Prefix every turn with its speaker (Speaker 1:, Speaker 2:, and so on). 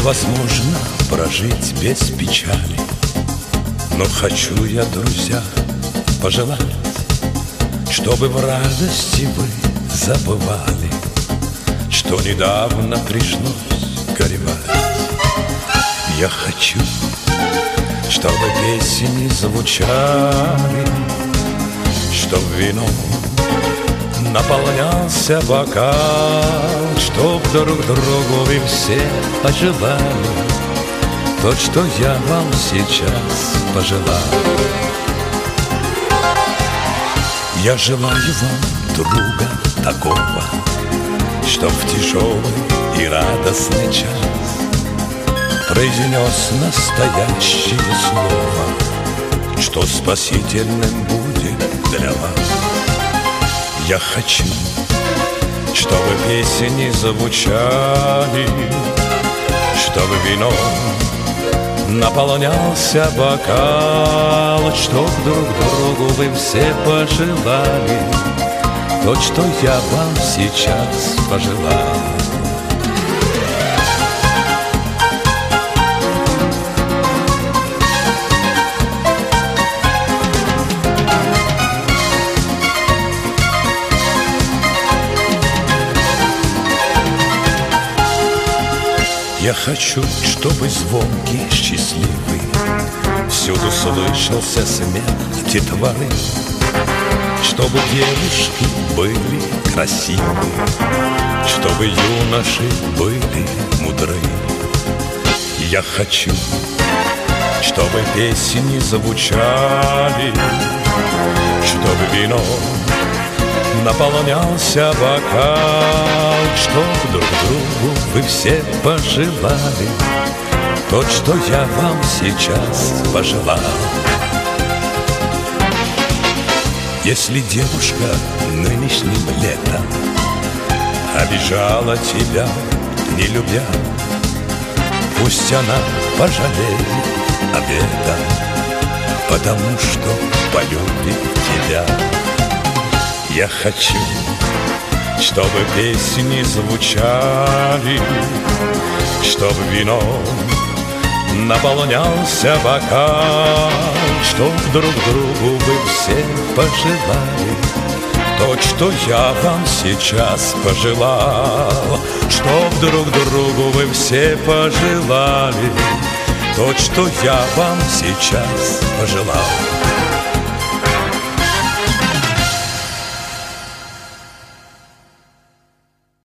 Speaker 1: Невозможно прожить без печали, но хочу я, друзья, пожелать, чтобы в радости вы забывали, что недавно пришлось горевать. Я хочу, чтобы песни звучали, чтоб вином наполнялся бокал, чтоб друг другу вы все пожелали то, что я вам сейчас пожелал. Я желаю вам друга такого, чтоб в тяжелый и радостный час произнес настоящее слово, что спасительным будет для вас. Я хочу, чтобы песни звучали, чтобы вином наполнялся бокал, чтоб друг другу вы все пожелали то, что я вам сейчас пожелал. Я хочу, чтобы звонкий, счастливый всюду слышался смех детворы, чтобы девушки были красивы, чтобы юноши были мудры. Я хочу, чтобы песни звучали, чтобы вино наполнялся бокал, чтоб друг другу вы все пожелали то, что я вам сейчас пожелал. Если девушка нынешним летом обижала тебя, не любя, пусть она пожалеет об этом, потому что полюбит тебя. Я хочу, чтобы песни звучали, чтоб вином наполнялся бокал, чтоб друг другу вы все пожелали то, что я вам сейчас пожелал, чтоб друг другу вы все пожелали то, что я вам сейчас пожелал.